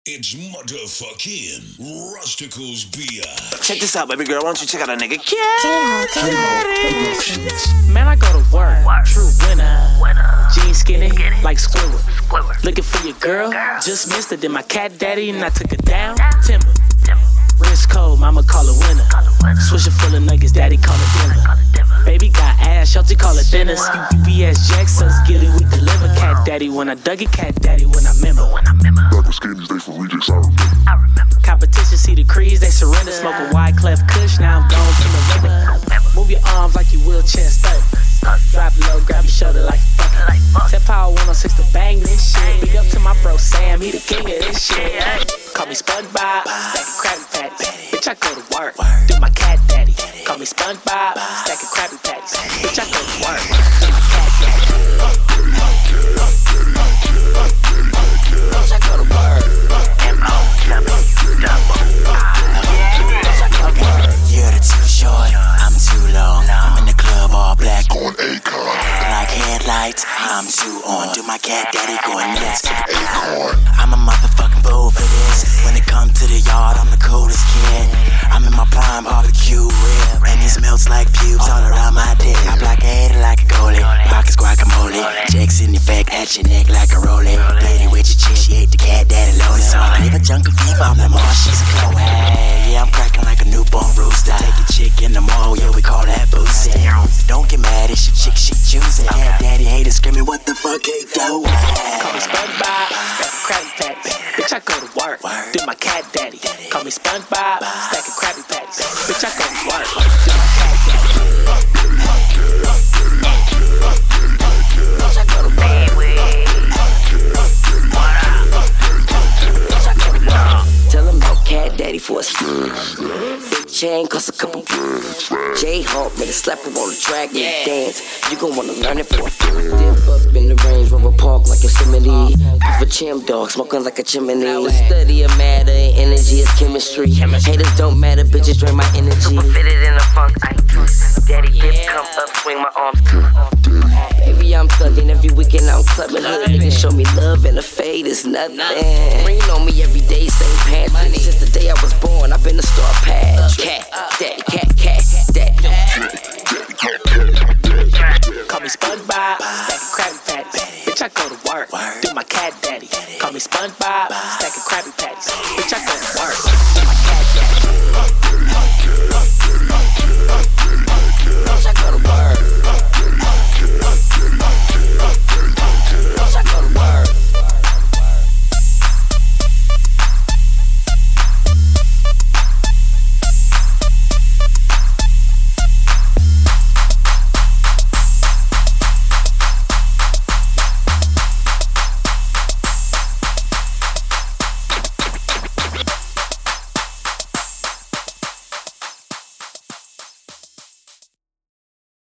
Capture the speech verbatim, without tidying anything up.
It's motherfucking Rusticals beer. Check this out, baby girl. Why don't you check out a nigga? Man, I go to work, true winner. Jeans skinny, like Squidward. Looking for your girl, just missed it. Then my cat daddy and I took her down. Timber, wrist cold, mama call her winner. Swisher full of nuggets, daddy call it dinner. Baby got ass, Shelty call it dinners. U P S Jacks, us get it, we deliver. Cat daddy when I dug it, cat daddy when I remember. Back when skinnies, they for rejects, I remember. Competition, see the crease, they surrender. Smoke a wide clef kush, now I'm gone from the river. Move your arms like you wheelchair stuck. Drop low, grab your shoulder like fuck. Tip Power one oh six to bang this shit. Big up to my bro Sam, he the king of this shit. Call me SpongeBob, stack of Krabby Patties. Bitch, I go to work, do my cat daddy. Call me SpongeBob, stack of Krabby Patties. Bitch, I go to work, do my cat daddy. Bitch, I go to work. M O W double You're too short, I'm too long. I'm in the club all black, Going Akon, like headlights. I'm too on, do my cat daddy going nuts. Akon. I'm a motherfucking fool for this. When it comes to the yard, I'm the coolest kid. I'm in my prime barbecue rib, and it smells like pubes all around my dick. I blockade like a goalie, pockets guacamole. Checks in the back at your neck like a rollie. Lady with your chick, she ate the cat daddy lonely. So I leave a jungle fever, I'm the mall, she's a Chloe. Yeah, I'm cracking like a newborn rooster. Take a chick in the mall, yeah, we call that boosting. Don't get mad, it's your chick, she choosing. Cat daddy haters screaming, what the fuck they do? Call me SpongeBob, stack of Krabby Patties. Bitch, I go to work, do my cat daddy. Call me SpongeBob, stack of Krabby Patties. Bitch, I go to work, do my cat daddy. Bitch, I go to work. Tell him about cat daddy for a spin. Big chain cost a couple. J-Hawk made a slapper on the track and yeah. Dance. You gon' wanna learn it for a dip up in the Range Rover Park like Yosemite. Puff a chim dog, smoking like a chimney. Study of matter and energy is chemistry. Haters don't matter, bitches drain my energy. Super fitted in the funk, I daddy dip, come up, swing my arms. Baby, I'm thugging every weekend, I'm clubbing. Hood niggas show me love and a fade is nothing. Rain on me every day, same pants. Since the day I was born, I've been a star patch. Cat, daddy, cat, cat, daddy. Call me SpongeBob, stack of Krabby Patties. Bitch, I go to work, do my cat daddy. Call me SpongeBob, stack of Krabby Patties.